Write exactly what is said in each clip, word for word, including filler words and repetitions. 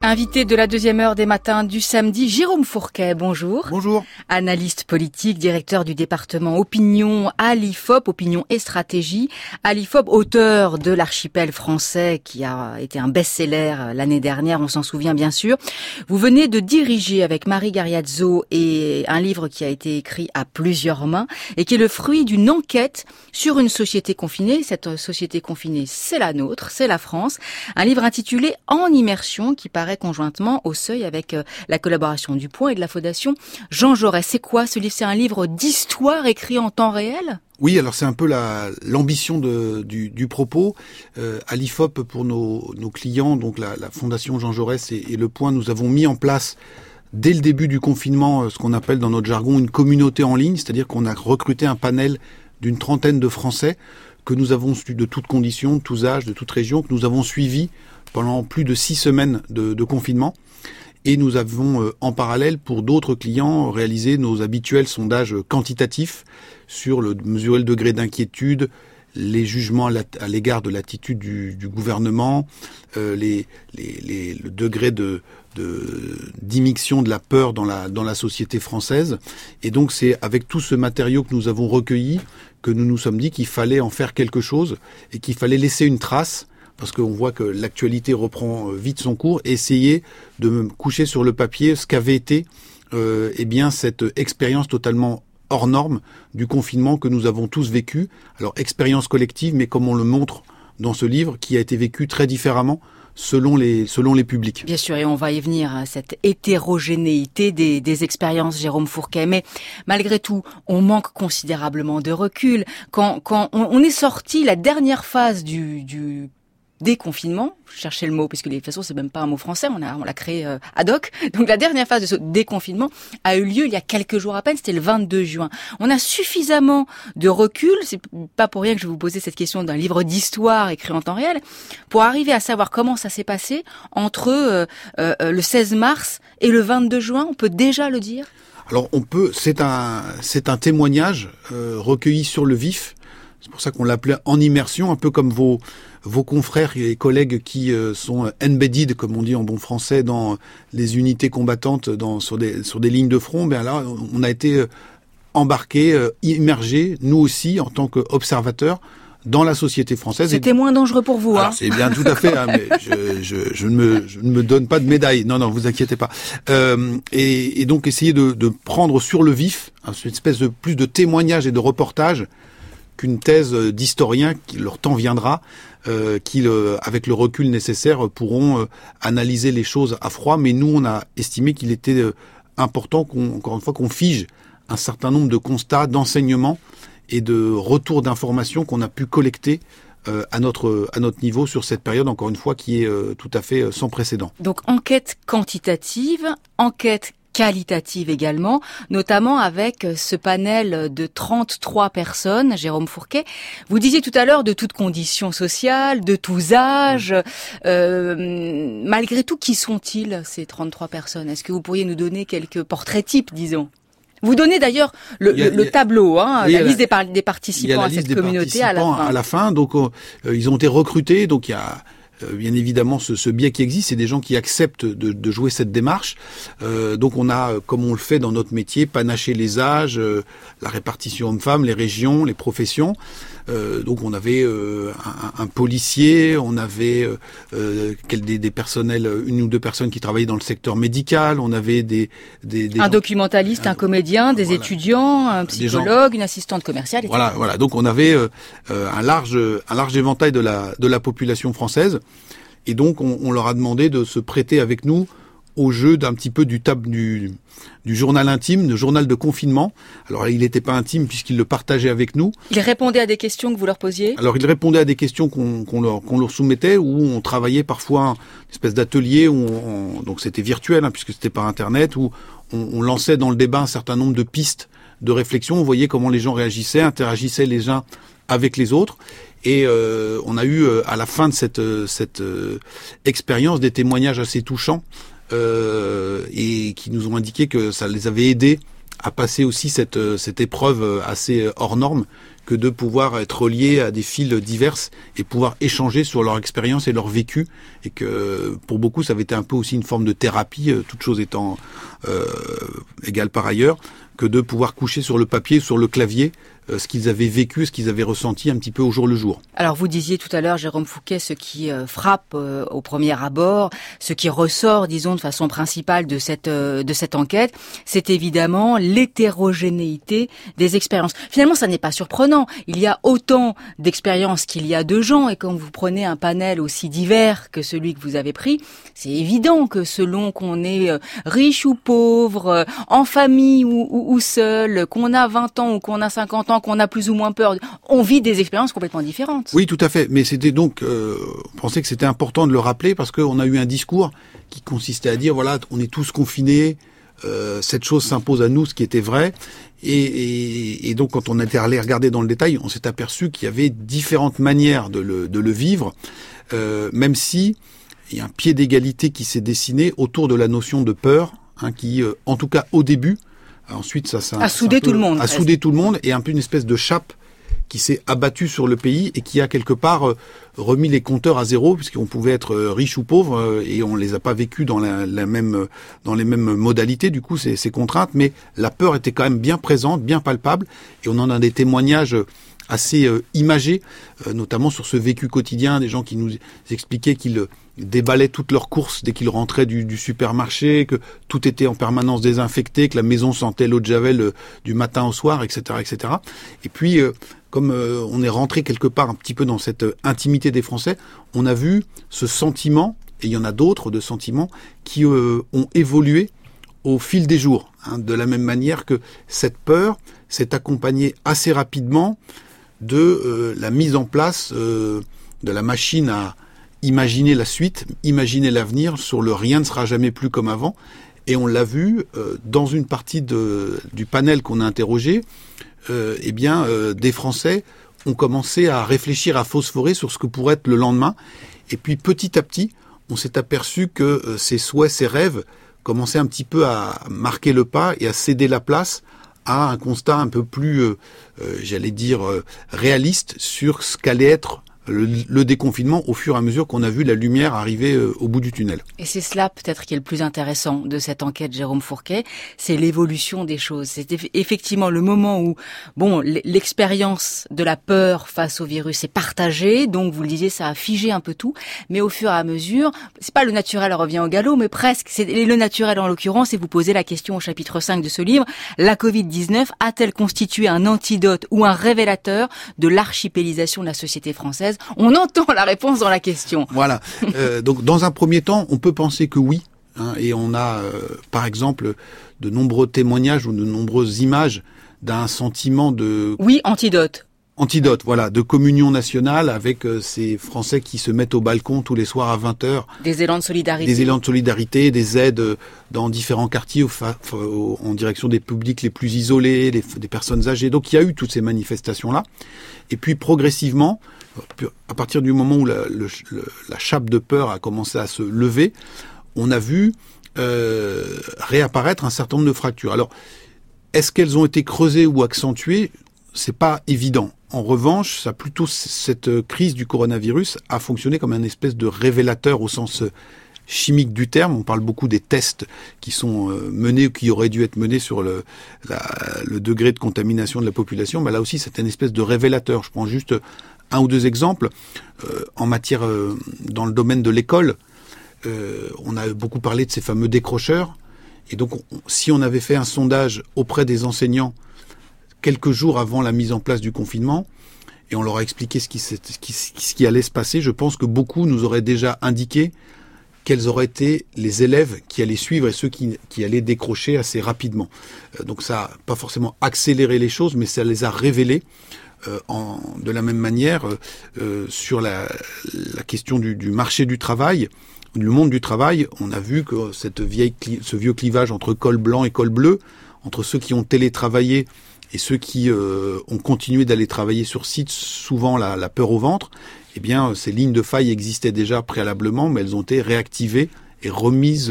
Invité de la deuxième heure des matins du samedi, Jérôme Fourquet, bonjour. Bonjour. Analyste politique, directeur du département Opinion à l'I F O P, Opinion et Stratégie. À l'I F O P, auteur de l'Archipel français qui a été un best-seller l'année dernière, on s'en souvient bien sûr. Vous venez de diriger avec Marie Gariazzo et un livre qui a été écrit à plusieurs mains et qui est le fruit d'une enquête sur une société confinée. Cette société confinée, c'est la nôtre, c'est la France. Un livre intitulé En immersion qui paraît conjointement au Seuil avec la collaboration du Point et de la Fondation Jean Jaurès. C'est quoi ce livre? C'est un livre d'histoire écrit en temps réel? Oui, alors c'est un peu la l'ambition de, du, du propos. Euh, à l'I F O P, pour nos, nos clients, donc la, la Fondation Jean Jaurès et, et le Point, nous avons mis en place dès le début du confinement ce qu'on appelle dans notre jargon une communauté en ligne, c'est-à-dire qu'on a recruté un panel d'une trentaine de Français que nous avons de toutes conditions, de tous âges, de toutes régions, que nous avons suivis pendant plus de six semaines de, de confinement. Et nous avons, euh, en parallèle, pour d'autres clients, réalisé nos habituels sondages quantitatifs sur le mesurer le degré d'inquiétude, les jugements à, la, à l'égard de l'attitude du, du gouvernement, euh, les, les, les, le degré de, de d'immixtion de la peur dans la, dans la société française. Et donc c'est avec tout ce matériau que nous avons recueilli que nous nous sommes dit qu'il fallait en faire quelque chose et qu'il fallait laisser une trace, parce qu'on voit que l'actualité reprend vite son cours, et essayer de me coucher sur le papier ce qu'avait été euh, eh bien cette expérience totalement hors norme du confinement que nous avons tous vécu. Alors expérience collective, mais comme on le montre dans ce livre, qui a été vécu très différemment selon les selon les publics. Bien sûr, et on va y venir à cette hétérogénéité des, des expériences, Jérôme Fourquet. Mais malgré tout, on manque considérablement de recul. Quand, quand on, on est sorti la dernière phase du, du déconfinement, je cherchais le mot, puisque de toute façon c'est même pas un mot français, on a on l'a créé euh, ad hoc. Donc la dernière phase de ce déconfinement a eu lieu il y a quelques jours à peine, c'était le vingt-deux juin. On a suffisamment de recul, c'est pas pour rien que je vais vous poser cette question d'un livre d'histoire écrit en temps réel, pour arriver à savoir comment ça s'est passé entre euh, euh, le seize mars et le vingt-deux juin, on peut déjà le dire? Alors on peut, c'est un c'est un témoignage euh, recueilli sur le vif. C'est pour ça qu'on l'appelait en immersion, un peu comme vos vos confrères et collègues qui euh, sont embedded, comme on dit en bon français, dans les unités combattantes, dans sur des sur des lignes de front. Ben là, on a été embarqués, euh, immergés, nous aussi, en tant qu'observateurs, dans la société française. C'était et... moins dangereux pour vous, Alors, hein? C'est bien, tout à fait. Hein, mais je, je, je, ne me, je ne me donne pas de médaille. Non, non, vous inquiétez pas. Euh, et, et donc essayer de, de prendre sur le vif, hein, une espèce de plus de témoignages et de reportages qu'une thèse d'historien, qui leur temps viendra, euh, qui, le, avec le recul nécessaire, pourront euh, analyser les choses à froid. Mais nous, on a estimé qu'il était euh, important, qu'on, encore une fois, qu'on fige un certain nombre de constats, d'enseignements et de retours d'informations qu'on a pu collecter euh, à notre à notre niveau sur cette période, encore une fois, qui est euh, tout à fait euh, sans précédent. Donc enquête quantitative, enquête qualitative également, notamment avec ce panel de trente-trois personnes, Jérôme Fourquet. Vous disiez tout à l'heure de toutes conditions sociales, de tous âges. Euh, malgré tout, qui sont-ils, ces trente-trois personnes? Est-ce que vous pourriez nous donner quelques portraits types, disons? Vous donnez d'ailleurs le, a, le tableau, hein, oui, la liste des, par, des participants à cette communauté à la fin. À la fin, donc euh, ils ont été recrutés, donc il y a bien évidemment ce, ce biais qui existe, c'est des gens qui acceptent de, de jouer cette démarche. Euh, donc on a, comme on le fait dans notre métier, panaché les âges, euh, la répartition hommes-femmes, les régions, les professions. Euh, donc on avait euh, un, un policier, on avait euh, euh, des, des personnels, une ou deux personnes qui travaillaient dans le secteur médical, on avait des, des, des un gens, documentaliste, un, un comédien, des voilà, étudiants, un psychologue, gens, une assistante commerciale, et cetera. Voilà, voilà. Donc on avait euh, un large, un large éventail de la de la population française, et donc on, on leur a demandé de se prêter avec nous au jeu d'un petit peu du tab du du journal intime, du journal de confinement. Alors il n'était pas intime puisqu'il le partageait avec nous. Il répondait à des questions que vous leur posiez? Alors il répondait à des questions qu'on, qu'on, leur, qu'on leur soumettait, où on travaillait parfois une espèce d'atelier, où on, on, donc c'était virtuel hein, puisque c'était par internet, où on, on lançait dans le débat un certain nombre de pistes de réflexion. On voyait comment les gens réagissaient, interagissaient les uns avec les autres. Et euh, on a eu euh, à la fin de cette, cette euh, expérience des témoignages assez touchants. Euh, et qui nous ont indiqué que ça les avait aidés à passer aussi cette cette épreuve assez hors norme que de pouvoir être reliés à des fils diverses et pouvoir échanger sur leur expérience et leur vécu, et que pour beaucoup ça avait été un peu aussi une forme de thérapie, euh, toute chose étant euh, égale par ailleurs, que de pouvoir coucher sur le papier, sur le clavier, euh, ce qu'ils avaient vécu, ce qu'ils avaient ressenti un petit peu au jour le jour. Alors vous disiez tout à l'heure, Jérôme Fouquet, ce qui euh, frappe euh, au premier abord, ce qui ressort, disons, de façon principale de cette euh, de cette enquête, c'est évidemment l'hétérogénéité des expériences. Finalement, ça n'est pas surprenant. Il y a autant d'expériences qu'il y a de gens, et quand vous prenez un panel aussi divers que celui que vous avez pris, c'est évident que selon qu'on est euh, riche ou pauvre, euh, en famille ou, ou, ou seul, qu'on a vingt ans ou qu'on a cinquante ans, qu'on a plus ou moins peur, on vit des expériences complètement différentes. Oui, tout à fait. Mais c'était donc, euh, on pensait que c'était important de le rappeler parce qu'on a eu un discours qui consistait à dire, voilà, on est tous confinés, euh, cette chose s'impose à nous, ce qui était vrai. Et, et, et donc, quand on était allé regarder dans le détail, on s'est aperçu qu'il y avait différentes manières de le, de le vivre, euh, même si il y a un pied d'égalité qui s'est dessiné autour de la notion de peur, hein, qui, euh, en tout cas au début, ensuite ça, ça a soudé tout le monde, a soudé tout le monde, et un peu une espèce de chape qui s'est abattue sur le pays et qui a quelque part euh, remis les compteurs à zéro, puisqu'on pouvait être euh, riche ou pauvre, euh, et on les a pas vécus dans la, la même euh, dans les mêmes modalités, du coup ces, ces contraintes, mais la peur était quand même bien présente, bien palpable, et on en a des témoignages assez euh, imagés, euh, notamment sur ce vécu quotidien, des gens qui nous expliquaient qu'ils euh, déballaient toutes leurs courses dès qu'ils rentraient du, du supermarché, que tout était en permanence désinfecté, que la maison sentait l'eau de javel euh, du matin au soir, et cetera, et cetera. Et puis, euh, comme euh, on est rentré quelque part un petit peu dans cette euh, intimité des Français, on a vu ce sentiment, et il y en a d'autres de sentiments, qui euh, ont évolué au fil des jours, hein, de la même manière que cette peur s'est accompagnée assez rapidement de euh, la mise en place euh, de la machine à imaginer la suite, imaginer l'avenir sur le rien ne sera jamais plus comme avant. Et on l'a vu euh, dans une partie de, du panel qu'on a interrogé, euh, eh bien, euh, des Français ont commencé à réfléchir, à phosphorer sur ce que pourrait être le lendemain. Et puis petit à petit, on s'est aperçu que euh, ces souhaits, ces rêves commençaient un petit peu à marquer le pas et à céder la place à un constat un peu plus, euh, euh, j'allais dire, euh, réaliste sur ce qu'allait être le, le déconfinement au fur et à mesure qu'on a vu la lumière arriver euh, au bout du tunnel. Et c'est cela peut-être qui est le plus intéressant de cette enquête, Jérôme Fourquet, c'est l'évolution des choses. C'est eff- effectivement le moment où, bon, l'expérience de la peur face au virus est partagée, donc vous le disiez, ça a figé un peu tout, mais au fur et à mesure, c'est pas le naturel revient au galop, mais presque, c'est le naturel en l'occurrence, et vous posez la question au chapitre cinq de ce livre, la covid dix-neuf a-t-elle constitué un antidote ou un révélateur de l'archipélisation de la société française? On entend la réponse dans la question. Voilà. Euh, donc, dans un premier temps, on peut penser que oui. Hein, et on a, euh, par exemple, de nombreux témoignages ou de nombreuses images d'un sentiment de... Oui, antidote. Antidote, voilà, de communion nationale avec euh, ces Français qui se mettent au balcon tous les soirs à vingt heures. Des élans de solidarité. Des élans de solidarité, des aides euh, dans différents quartiers au fa- au, en direction des publics les plus isolés, des, des personnes âgées. Donc il y a eu toutes ces manifestations-là. Et puis progressivement, à partir du moment où la, le, le, la chape de peur a commencé à se lever, on a vu euh, réapparaître un certain nombre de fractures. Alors, est-ce qu'elles ont été creusées ou accentuées ? C'est pas évident. En revanche, ça plutôt cette crise du coronavirus a fonctionné comme un espèce de révélateur au sens chimique du terme. On parle beaucoup des tests qui sont menés ou qui auraient dû être menés sur le, la, le degré de contamination de la population. Mais là aussi, c'est une espèce de révélateur. Je prends juste un ou deux exemples. Euh, en matière, euh, dans le domaine de l'école, euh, on a beaucoup parlé de ces fameux décrocheurs. Et donc, on, si on avait fait un sondage auprès des enseignants quelques jours avant la mise en place du confinement, et on leur a expliqué ce qui, ce qui, ce qui allait se passer, je pense que beaucoup nous auraient déjà indiqué quels auraient été les élèves qui allaient suivre et ceux qui, qui allaient décrocher assez rapidement. Euh, donc ça n'a pas forcément accéléré les choses, mais ça les a révélés. Euh, en, de la même manière, euh, sur la, la question du, du marché du travail, du monde du travail, on a vu que cette vieille, ce vieux clivage entre col blanc et col bleu, entre ceux qui ont télétravaillé et ceux qui euh, ont continué d'aller travailler sur site, souvent la, la peur au ventre, eh bien, ces lignes de faille existaient déjà préalablement, mais elles ont été réactivées et remises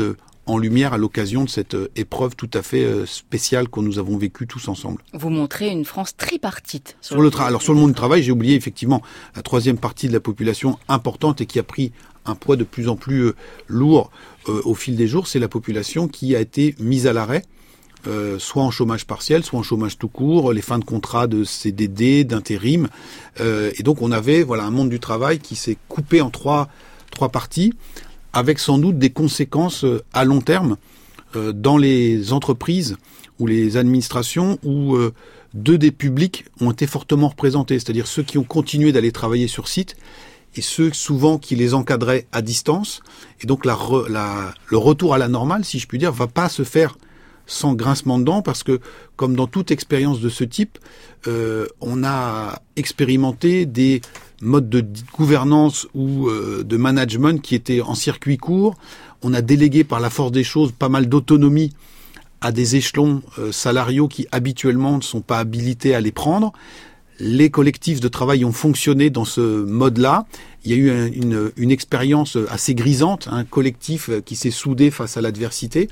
en lumière à l'occasion de cette euh, épreuve tout à fait euh, spéciale que nous avons vécue tous ensemble. Vous montrez une France tripartite. Sur, sur le tra- alors sur le monde du travail, j'ai oublié effectivement la troisième partie de la population importante et qui a pris un poids de plus en plus euh, lourd euh, au fil des jours, c'est la population qui a été mise à l'arrêt. Euh, soit en chômage partiel, soit en chômage tout court, les fins de contrat de C D D, d'intérim. Euh, et donc on avait voilà un monde du travail qui s'est coupé en trois, trois parties, avec sans doute des conséquences euh, à long terme euh, dans les entreprises ou les administrations où euh, deux des publics ont été fortement représentés, c'est-à-dire ceux qui ont continué d'aller travailler sur site et ceux souvent qui les encadraient à distance. Et donc la, re, la, le retour à la normale, si je puis dire, va pas se faire sans grincement de dents, parce que, comme dans toute expérience de ce type, euh, on a expérimenté des modes de gouvernance ou euh, de management qui étaient en circuit court. On a délégué par la force des choses pas mal d'autonomie à des échelons euh, salariaux qui habituellement ne sont pas habilités à les prendre. Les collectifs de travail ont fonctionné dans ce mode-là. Il y a eu un, une, une expérience assez grisante, un collectif qui s'est soudé face à l'adversité,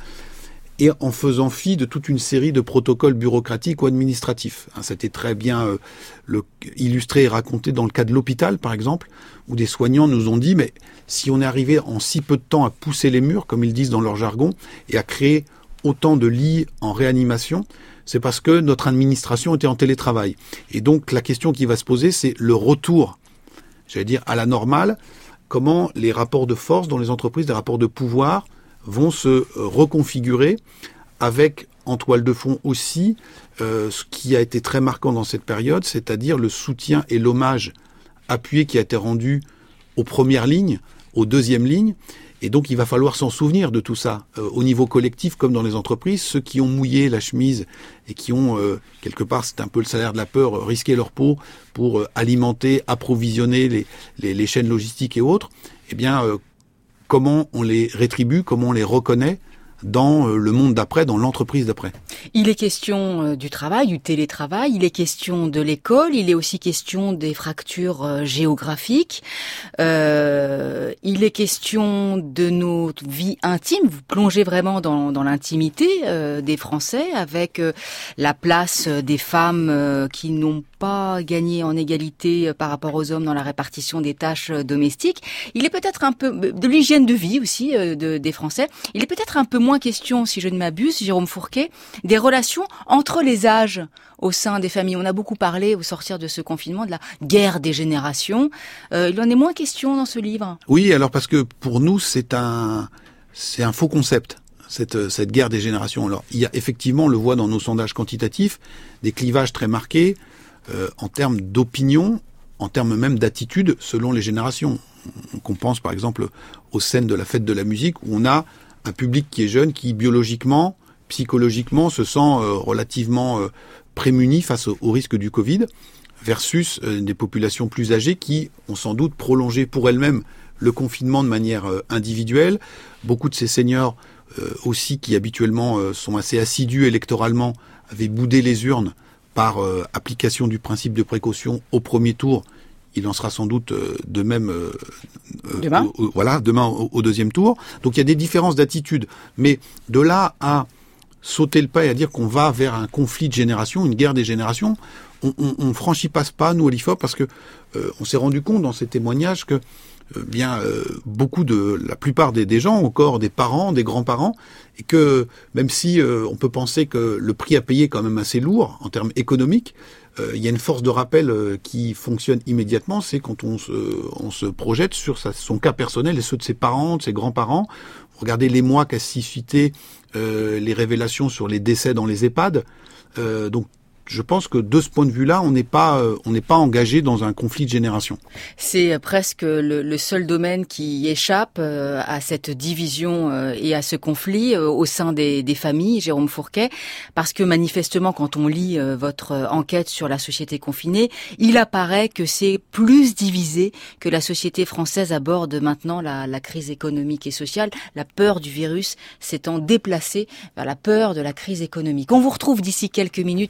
et en faisant fi de toute une série de protocoles bureaucratiques ou administratifs. C'était très bien euh, le, illustré et raconté dans le cas de l'hôpital, par exemple, où des soignants nous ont dit, mais si on est arrivé en si peu de temps à pousser les murs, comme ils disent dans leur jargon, et à créer autant de lits en réanimation, c'est parce que notre administration était en télétravail. Et donc la question qui va se poser, c'est le retour, j'allais dire, à la normale, comment les rapports de force dans les entreprises, les rapports de pouvoir, vont se reconfigurer avec en toile de fond aussi euh, ce qui a été très marquant dans cette période, c'est-à-dire le soutien et l'hommage appuyé qui a été rendu aux premières lignes, aux deuxièmes lignes. Et donc il va falloir s'en souvenir de tout ça, euh, au niveau collectif comme dans les entreprises. Ceux qui ont mouillé la chemise et qui ont, euh, quelque part, c'est un peu le salaire de la peur, euh, risqué leur peau pour euh, alimenter, approvisionner les, les, les chaînes logistiques et autres, eh bien... Euh, comment on les rétribue, comment on les reconnaît dans le monde d'après, dans l'entreprise d'après. Il est question du travail, du télétravail, il est question de l'école, il est aussi question des fractures géographiques, euh, il est question de nos vies intimes. Vous plongez vraiment dans, dans l'intimité euh, des Français avec euh, la place des femmes euh, qui n'ont pas gagné en égalité par rapport aux hommes dans la répartition des tâches domestiques. Il est peut-être un peu de l'hygiène de vie aussi euh, de, des Français. Il est peut-être un peu moins question, si je ne m'abuse, Jérôme Fourquet, des relations entre les âges au sein des familles. On a beaucoup parlé, au sortir de ce confinement, de la guerre des générations. Euh, il en est moins question dans ce livre. Oui, alors parce que pour nous, c'est un, c'est un faux concept, cette, cette guerre des générations. Alors, il y a effectivement, on le voit dans nos sondages quantitatifs, des clivages très marqués euh, en termes d'opinion, en termes même d'attitude selon les générations. On pense par exemple aux scènes de la fête de la musique où on a un public qui est jeune, qui biologiquement, psychologiquement se sent euh, relativement euh, prémuni face au, au risque du Covid, versus euh, des populations plus âgées qui ont sans doute prolongé pour elles-mêmes le confinement de manière euh, individuelle. Beaucoup de ces seniors euh, aussi qui habituellement euh, sont assez assidus électoralement avaient boudé les urnes par euh, application du principe de précaution au premier tour. Il en sera sans doute de même euh, demain. Au, au, voilà, demain au, au deuxième tour. Donc il y a des différences d'attitude. Mais de là à sauter le pas et à dire qu'on va vers un conflit de génération, une guerre des générations, on, on, on franchit pas ce pas, nous, à l'I F O P, parce que euh, on s'est rendu compte dans ces témoignages que euh, bien euh, beaucoup de, la plupart des, des gens, encore des parents, des grands-parents, et que même si euh, on peut penser que le prix à payer est quand même assez lourd en termes économiques, euh, il y a une force de rappel euh, qui fonctionne immédiatement, c'est quand on se, on se projette sur sa, son cas personnel et ceux de ses parents, de ses grands-parents. Regardez l'émoi qu'a suscité euh, les révélations sur les décès dans les EHPAD. Euh, donc je pense que de ce point de vue-là, on n'est pas, euh, on n'est pas engagé dans un conflit de génération. C'est presque le, le seul domaine qui échappe euh, à cette division euh, et à ce conflit euh, au sein des, des familles, Jérôme Fourquet, parce que manifestement, quand on lit euh, votre enquête sur la société confinée, il apparaît que c'est plus divisé que la société française aborde maintenant la, la crise économique et sociale, la peur du virus s'étant déplacée vers la peur de la crise économique. On vous retrouve d'ici quelques minutes, Jérôme Fourquet.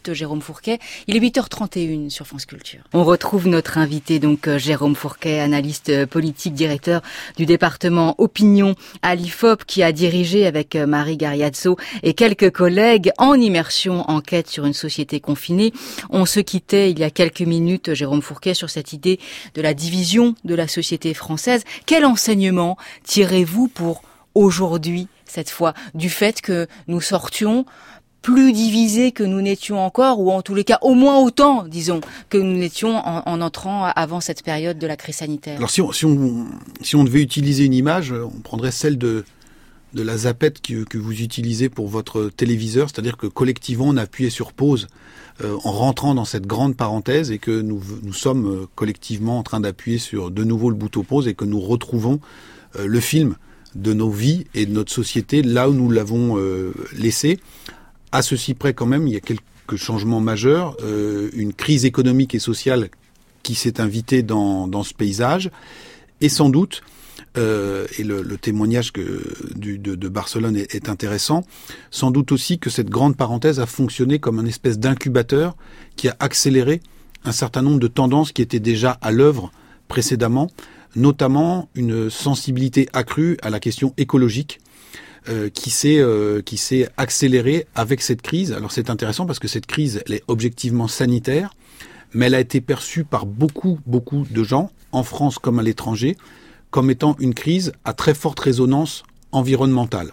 Fourquet. Il est huit heures trente et une sur France Culture. On retrouve notre invité, donc Jérôme Fourquet, analyste politique, directeur du département Opinion à l'I F O P, qui a dirigé avec Marie Gariazzo et quelques collègues en immersion enquête sur une société confinée. On se quittait il y a quelques minutes, Jérôme Fourquet, sur cette idée de la division de la société française. Quel enseignement tirez-vous pour aujourd'hui, cette fois, du fait que nous sortions plus divisés que nous n'étions encore, ou en tous les cas au moins autant, disons, que nous n'étions en, en entrant avant cette période de la crise sanitaire? Alors si on, si on, si on devait utiliser une image, on prendrait celle de, de la zappette que, que vous utilisez pour votre téléviseur, c'est-à-dire que collectivement on a appuyé sur pause euh, en rentrant dans cette grande parenthèse et que nous, nous sommes collectivement en train d'appuyer sur de nouveau le bouton pause et que nous retrouvons euh, le film de nos vies et de notre société là où nous l'avons euh, laissé. À ceci près quand même, il y a quelques changements majeurs, euh, une crise économique et sociale qui s'est invitée dans, dans ce paysage, et sans doute, euh, et le, le témoignage que, du, de, de Barcelone est, est intéressant, sans doute aussi que cette grande parenthèse a fonctionné comme un espèce d'incubateur qui a accéléré un certain nombre de tendances qui étaient déjà à l'œuvre précédemment, notamment une sensibilité accrue à la question écologique euh, qui s'est euh, qui s'est accélérée avec cette crise. Alors c'est intéressant parce que cette crise, elle est objectivement sanitaire, mais elle a été perçue par beaucoup beaucoup de gens, en France comme à l'étranger, comme étant une crise à très forte résonance environnementale,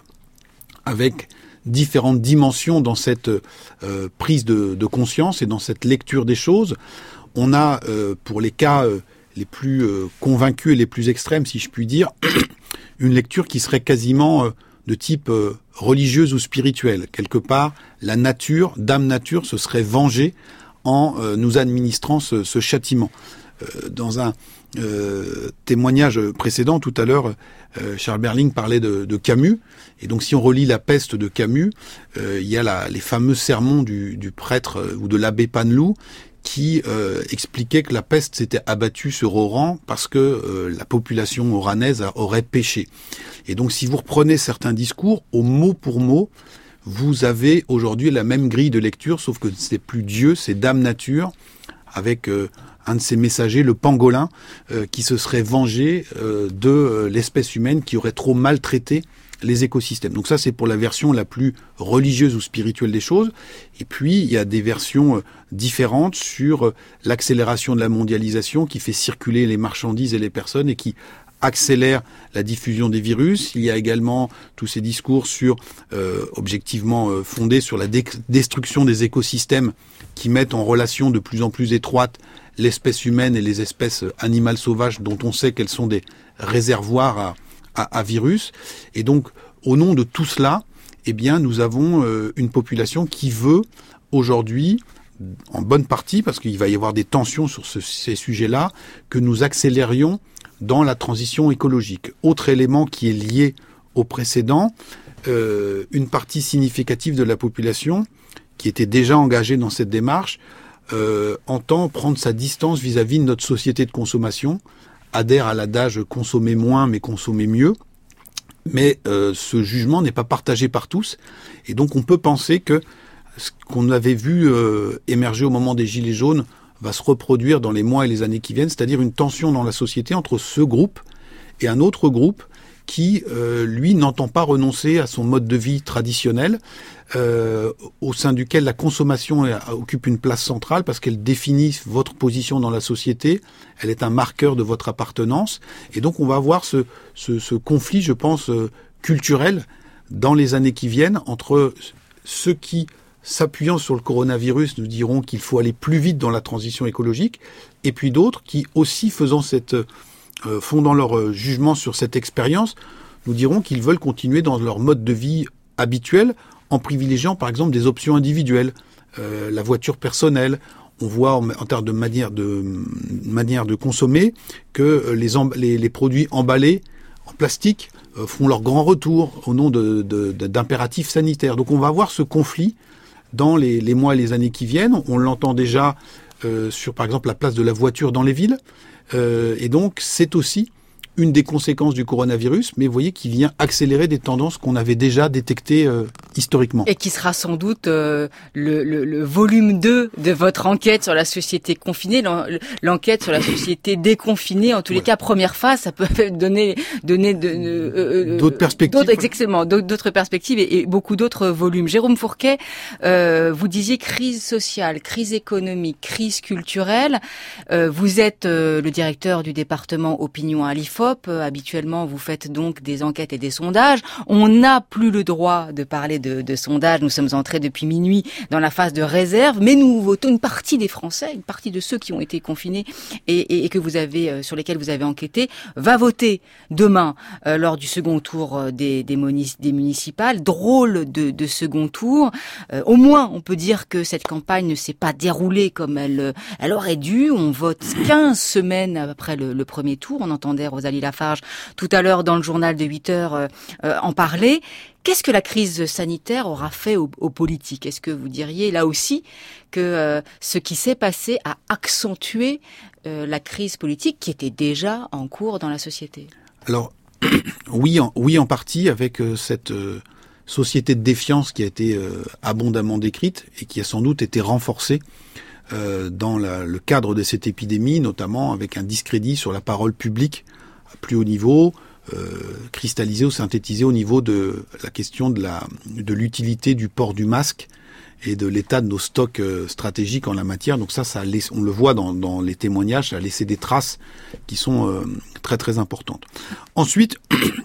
avec différentes dimensions dans cette euh, prise de, de conscience et dans cette lecture des choses. On a, euh, pour les cas euh, les plus euh, convaincus et les plus extrêmes, si je puis dire, une lecture qui serait quasiment euh, de type euh, religieuse ou spirituelle. Quelque part, la nature, Dame Nature, se serait vengée en euh, nous administrant ce, ce châtiment. Euh, dans un euh, témoignage précédent, tout à l'heure, euh, Charles Berling parlait de, de Camus. Et donc, si on relit La Peste de Camus, euh, il y a la, les fameux sermons du, du prêtre euh, ou de l'abbé Paneloux, qui euh, expliquait que la peste s'était abattue sur Oran parce que euh, la population oranaise aurait péché. Et donc, si vous reprenez certains discours, au mot pour mot, vous avez aujourd'hui la même grille de lecture, sauf que c'est plus Dieu, c'est Dame Nature, avec euh, un de ses messagers, le pangolin, euh, qui se serait vengé euh, de euh, l'espèce humaine qui aurait trop maltraité les écosystèmes. Donc ça, c'est pour la version la plus religieuse ou spirituelle des choses. Et puis, il y a des versions différentes sur l'accélération de la mondialisation qui fait circuler les marchandises et les personnes et qui accélère la diffusion des virus. Il y a également tous ces discours sur, euh, objectivement euh, fondés sur la dé- destruction des écosystèmes qui mettent en relation de plus en plus étroite l'espèce humaine et les espèces animales sauvages dont on sait qu'elles sont des réservoirs à À, à virus. Et donc, au nom de tout cela, eh bien, nous avons euh, une population qui veut aujourd'hui, en bonne partie, parce qu'il va y avoir des tensions sur ce, ces sujets-là, que nous accélérions dans la transition écologique. Autre élément qui est lié au précédent, euh, une partie significative de la population, qui était déjà engagée dans cette démarche, euh, entend prendre sa distance vis-à-vis de notre société de consommation, adhère à l'adage « consommer moins mais consommer mieux ». Mais euh, ce jugement n'est pas partagé par tous. Et donc on peut penser que ce qu'on avait vu euh, émerger au moment des Gilets jaunes va se reproduire dans les mois et les années qui viennent, c'est-à-dire une tension dans la société entre ce groupe et un autre groupe qui, euh, lui, n'entend pas renoncer à son mode de vie traditionnel, euh, au sein duquel la consommation est, occupe une place centrale parce qu'elle définit votre position dans la société, elle est un marqueur de votre appartenance, et donc on va avoir ce, ce, ce conflit, je pense, euh, culturel dans les années qui viennent entre ceux qui, s'appuyant sur le coronavirus, nous diront qu'il faut aller plus vite dans la transition écologique, et puis d'autres qui, aussi faisant cette... Euh, fondant leur euh, jugement sur cette expérience, nous diront qu'ils veulent continuer dans leur mode de vie habituel en privilégiant par exemple des options individuelles, euh, la voiture personnelle. On voit en, en termes de manière de, manière de consommer que les, les, les produits emballés en plastique euh, font leur grand retour au nom de, de, de, d'impératifs sanitaires. Donc on va avoir ce conflit dans les, les mois et les années qui viennent. On l'entend déjà euh, sur par exemple la place de la voiture dans les villes. Euh, et donc, c'est aussi une des conséquences du coronavirus, mais vous voyez qu'il vient accélérer des tendances qu'on avait déjà détectées euh, historiquement. Et qui sera sans doute euh, le, le, le volume deux de votre enquête sur la société confinée, l'enquête sur la société déconfinée. En tous les ouais. cas, première phase, ça peut donner donner de, euh, d'autres perspectives, d'autres, exactement, d'autres perspectives et, et beaucoup d'autres volumes. Jérôme Fourquet, euh, vous disiez crise sociale, crise économique, crise culturelle. Euh, vous êtes euh, le directeur du département opinion à l'I F O P. Euh, habituellement, vous faites donc des enquêtes et des sondages. On n'a plus le droit de parler de, de sondages. Nous sommes entrés depuis minuit dans la phase de réserve, mais nous votons une partie des Français, une partie de ceux qui ont été confinés et, et, et que vous avez euh, sur lesquels vous avez enquêté, va voter demain euh, lors du second tour euh, des, des, monis, des municipales. Drôle de, de second tour. Euh, au moins, on peut dire que cette campagne ne s'est pas déroulée comme elle, elle aurait dû. On vote quinze semaines après le, le premier tour. On entendait Rosalie Lafarge tout à l'heure dans le journal de huit heures euh, euh, en parler. Qu'est-ce que la crise sanitaire aura fait aux, aux politiques ? Est-ce que vous diriez là aussi que euh, ce qui s'est passé a accentué euh, la crise politique qui était déjà en cours dans la société ? Alors, oui, en, oui, en partie, avec euh, cette euh, société de défiance qui a été euh, abondamment décrite et qui a sans doute été renforcée euh, dans la, le cadre de cette épidémie, notamment avec un discrédit sur la parole publique à plus haut niveau, Euh, cristallisé ou synthétisé au niveau de la question de la de l'utilité du port du masque et de l'état de nos stocks euh, stratégiques en la matière. Donc ça, ça laisse, on le voit dans, dans les témoignages, ça a laissé des traces qui sont euh, très très importantes. Ensuite,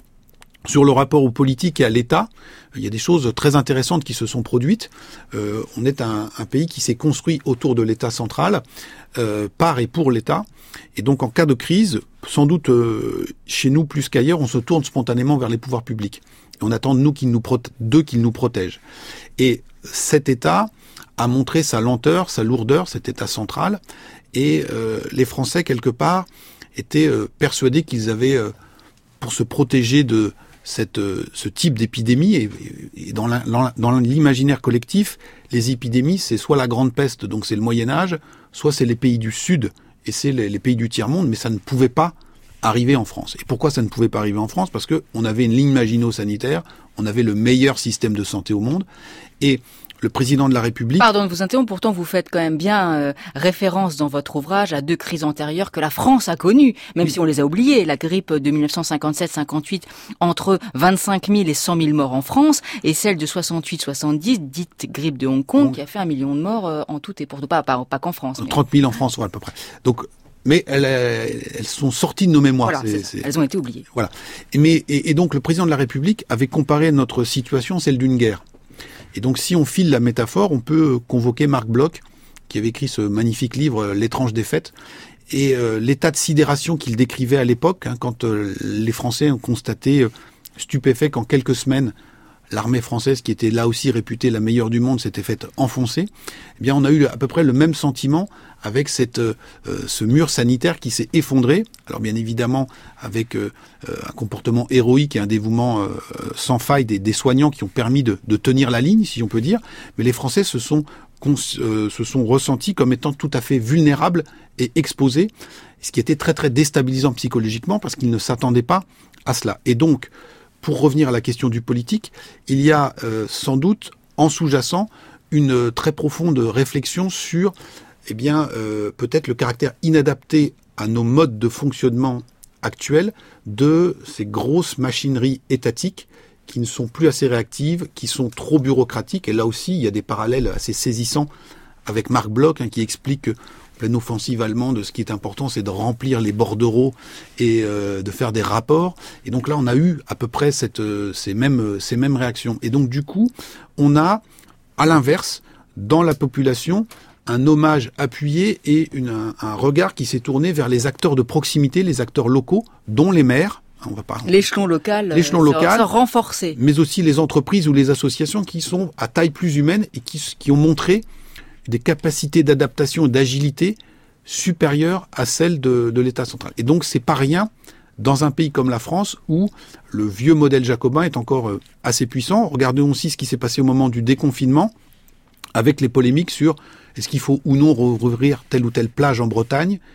sur le rapport aux politiques et à l'État, il y a des choses très intéressantes qui se sont produites. Euh, on est un, un pays qui s'est construit autour de l'État central, euh, par et pour l'État. Et donc, en cas de crise, sans doute euh, chez nous plus qu'ailleurs, on se tourne spontanément vers les pouvoirs publics. Et on attend de nous qu'ils nous prote- d'eux qu'ils nous protègent. Et cet État a montré sa lenteur, sa lourdeur, cet État central. Et euh, les Français, quelque part, étaient euh, persuadés qu'ils avaient, euh, pour se protéger de cette, euh, ce type d'épidémie, et, et dans, la, dans l'imaginaire collectif, les épidémies, c'est soit la Grande Peste, donc c'est le Moyen-Âge, soit c'est les pays du Sud, et c'est les, les pays du tiers-monde, mais ça ne pouvait pas arriver en France. Et pourquoi ça ne pouvait pas arriver en France ? Parce que on avait une ligne Maginot sanitaire, on avait le meilleur système de santé au monde, et le président de la République... Pardon de vous interrompre, pourtant vous faites quand même bien euh, référence dans votre ouvrage à deux crises antérieures que la France a connues, même oui. si on les a oubliées. La grippe de dix-neuf cent cinquante-sept cinquante-huit, entre vingt-cinq mille et cent mille morts en France, et celle de soixante-huit soixante-dix, dite grippe de Hong Kong, oui. qui a fait un million de morts euh, en tout et pour tout, pas, pas, pas qu'en France. Mais... trente mille en France, ouais, à peu près. Donc... Mais elles, elles sont sorties de nos mémoires. Voilà, c'est, c'est... Elles ont été oubliées. Voilà. Et, mais, et, et donc, le président de la République avait comparé notre situation à celle d'une guerre. Et donc, si on file la métaphore, on peut convoquer Marc Bloch, qui avait écrit ce magnifique livre, L'étrange défaite, et euh, l'état de sidération qu'il décrivait à l'époque, hein, quand euh, les Français ont constaté, euh, stupéfaits, qu'en quelques semaines, l'armée française, qui était là aussi réputée la meilleure du monde, s'était faite enfoncer. Eh bien, on a eu à peu près le même sentiment avec cette, euh, ce mur sanitaire qui s'est effondré. Alors, bien évidemment, avec euh, un comportement héroïque et un dévouement euh, sans faille des, des soignants qui ont permis de, de tenir la ligne, si on peut dire. Mais les Français se sont, cons, euh, se sont ressentis comme étant tout à fait vulnérables et exposés, ce qui était très, très déstabilisant psychologiquement parce qu'ils ne s'attendaient pas à cela. Et donc, pour revenir à la question du politique, il y a euh, sans doute en sous-jacent une euh, très profonde réflexion sur, eh bien, euh, peut-être le caractère inadapté à nos modes de fonctionnement actuels de ces grosses machineries étatiques qui ne sont plus assez réactives, qui sont trop bureaucratiques. Et là aussi, il y a des parallèles assez saisissants avec Marc Bloch, hein, qui explique que pleine offensive allemande, ce qui est important, c'est de remplir les bordereaux et euh, de faire des rapports. Et donc là, on a eu à peu près cette, euh, ces, mêmes, ces mêmes réactions. Et donc du coup, on a, à l'inverse, dans la population, un hommage appuyé et une, un, un regard qui s'est tourné vers les acteurs de proximité, les acteurs locaux, dont les maires. On va pas, l'échelon local, l'échelon local, se renforcer. Mais aussi les entreprises ou les associations qui sont à taille plus humaine et qui, qui ont montré des capacités d'adaptation et d'agilité supérieures à celles de, de l'État central. Et donc, c'est pas rien dans un pays comme la France où le vieux modèle jacobin est encore assez puissant. Regardons aussi ce qui s'est passé au moment du déconfinement avec les polémiques sur est-ce qu'il faut ou non rouvrir telle ou telle plage en Bretagne.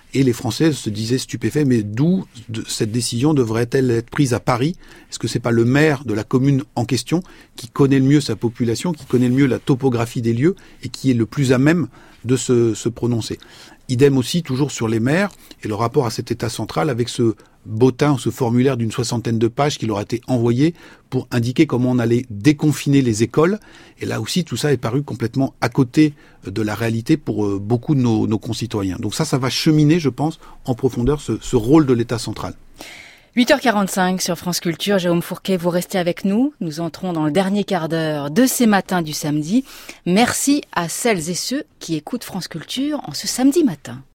Et les Français se disaient stupéfaits, mais d'où de, cette décision devrait-elle être prise à Paris? Est-ce que c'est pas le maire de la commune en question qui connaît le mieux sa population, qui connaît le mieux la topographie des lieux et qui est le plus à même de se, se prononcer? Idem aussi, toujours sur les maires et le rapport à cet État central avec ce bottin, ce formulaire d'une soixantaine de pages qui leur a été envoyé pour indiquer comment on allait déconfiner les écoles. Et là aussi, tout ça est paru complètement à côté de la réalité pour beaucoup de nos, nos concitoyens. Donc ça, ça va cheminer, je pense, en profondeur ce, ce rôle de l'État central. huit heures quarante-cinq sur France Culture. Jérôme Fourquet, vous restez avec nous. Nous entrons dans le dernier quart d'heure de ces matins du samedi. Merci à celles et ceux qui écoutent France Culture en ce samedi matin.